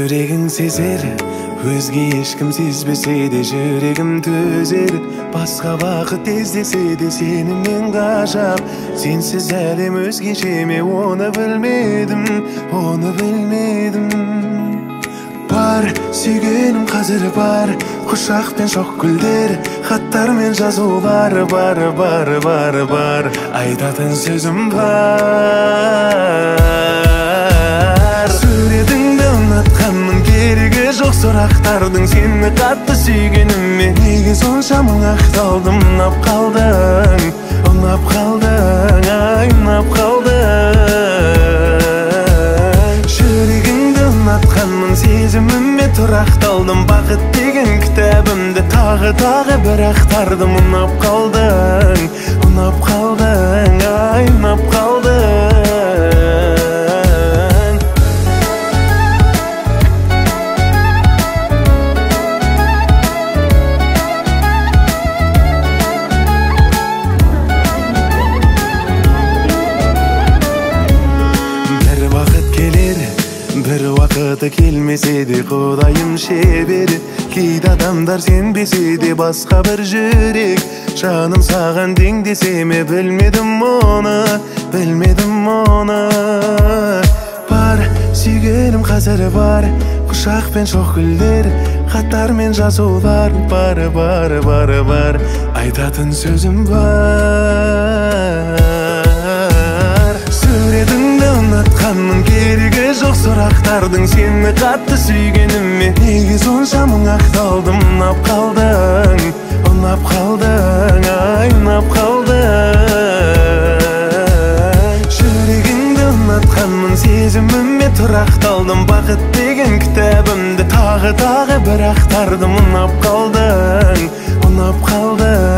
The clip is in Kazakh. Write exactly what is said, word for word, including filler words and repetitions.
Жүрегің сезер, өзге ешкім сезбесе де жүрегім төзер. Басқа бақыт іздесе де сенімен ғажап. Сенсіз әлем өзгеше ме, оны білмедім, оны білмедім. Бар, сүйгенім қазір бар, құшақ пен шоқ гүлдер, хаттар мен жазулар бар, бар, бар, бар. Айтатын сөзім бар. Суретіңді ұнатқанмын, керегі жоқ сұрақтардың. Сені қатты сүйгеніме неге сонша мың ақталдым. Ұнап қалдың, ұнап қалдың, ай ұнап қалдың. Жүрегіңді ұнатқанмын, сезіміме тұрақталдым. Бақыт деген кітабымды тағы тағы бір ақтардым. Ұнап қалдың, ұнап қалдың, ай ұнап қалдың. Бір уақыты келмесе де Құдайым шебер. Кейде адамдар сенбесе де басқа бір жүрек. Жаным саған тең десе ме, білмедім оны, білмедім оны. Бар, сүйгенім қазір бар, құшақ пен шоқ гүлдер, хаттар мен жазулар бар, бар, бар, бар. Айтатын сөзім бар. Суретіңді ұнатқанмын, керегі жоқ сұрақтардың. Сені қатты сүйгеніме неге сонша мың ақталдым. Ұнап қалдың, ұнап қалдың, ай ұнап қалдың. Жүрегіңді ұнатқанмын, сезіміме тұрақталдым. Бақыт деген кітабымды тағы тағы бір ақтардым. Ұнап қалдың, ұнап қалдың.